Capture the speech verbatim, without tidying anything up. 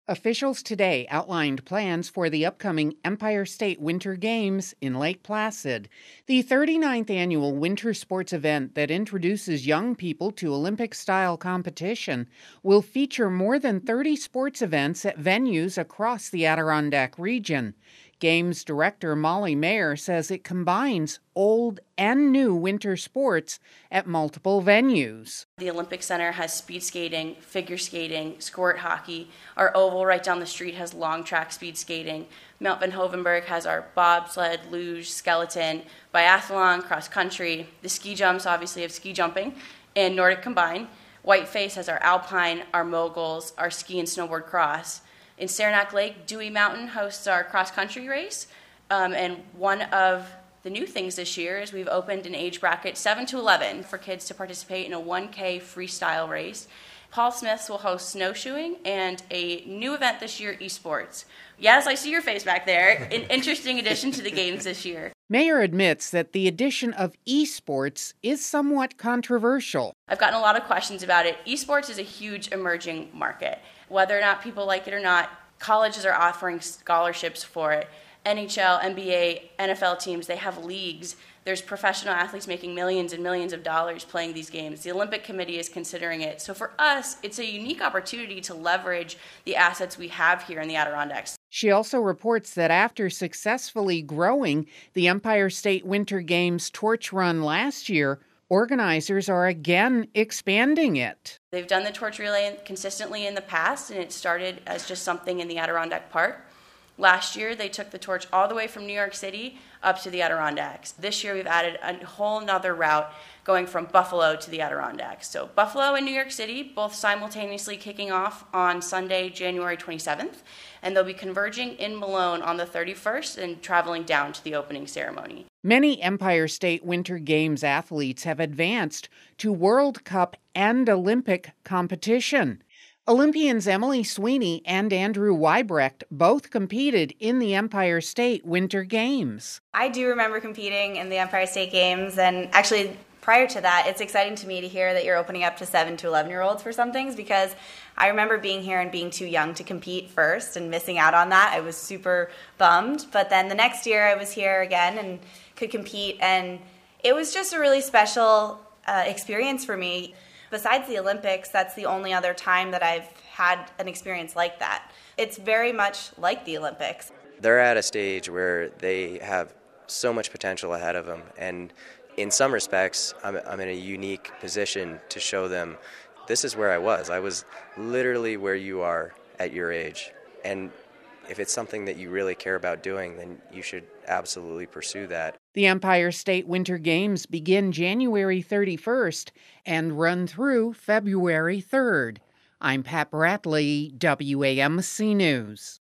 Officials today outlined plans for the upcoming Empire State Winter Games in Lake Placid, the thirty-ninth annual winter sports event that introduces young people to Olympic-style competition. Will feature more than thirty sports events at venues across the Adirondack region. Games director Molly Mayer says it combines old and new winter sports at multiple venues. The Olympic Center has speed skating, figure skating, squirt hockey. Our oval right down the street has long track speed skating. Mount Van Hovenberg has our bobsled, luge, skeleton, biathlon, cross country. The ski jumps obviously have ski jumping and Nordic combined. Whiteface has our alpine, our moguls, our ski and snowboard cross. In Saranac Lake, Dewey Mountain hosts our cross-country race, um, and one of the new things this year is we've opened an age bracket seven to eleven for kids to participate in a one K freestyle race. Paul Smith's will host snowshoeing and a new event this year, esports. Yes, I see your face back there. An interesting addition to the games this year. Mayer admits that the addition of esports is somewhat controversial. I've gotten a lot of questions about it. Esports is a huge emerging market. Whether or not people like it or not, colleges are offering scholarships for it. N H L, N B A, N F L teams, they have leagues. There's professional athletes making millions and millions of dollars playing these games. The Olympic Committee is considering it. So for us, it's a unique opportunity to leverage the assets we have here in the Adirondacks. She also reports that after successfully growing the Empire State Winter Games torch run last year, organizers are again expanding it. They've done the torch relay consistently in the past, and it started as just something in the Adirondack Park. Last year, they took the torch all the way from New York City up to the Adirondacks. This year, we've added a whole nother route going from Buffalo to the Adirondacks. So Buffalo and New York City, both simultaneously kicking off on Sunday, January twenty-seventh, and they'll be converging in Malone on the thirty-first and traveling down to the opening ceremony. Many Empire State Winter Games athletes have advanced to World Cup and Olympic competition. Olympians Emily Sweeney and Andrew Weibrecht both competed in the Empire State Winter Games. I do remember competing in the Empire State Games, and actually prior to that, it's exciting to me to hear that you're opening up to seven to eleven-year-olds for some things, because I remember being here and being too young to compete first and missing out on that. I was super bummed, but then the next year I was here again and could compete, and it was just a really special uh, experience for me. Besides the Olympics, that's the only other time that I've had an experience like that. It's very much like the Olympics. They're at a stage where they have so much potential ahead of them, and in some respects, I'm, I'm in a unique position to show them this is where I was. I was literally where you are at your age, and if it's something that you really care about doing, then you should absolutely pursue that. The Empire State Winter Games begin January thirty-first and run through February third. I'm Pat Bradley, W A M C News.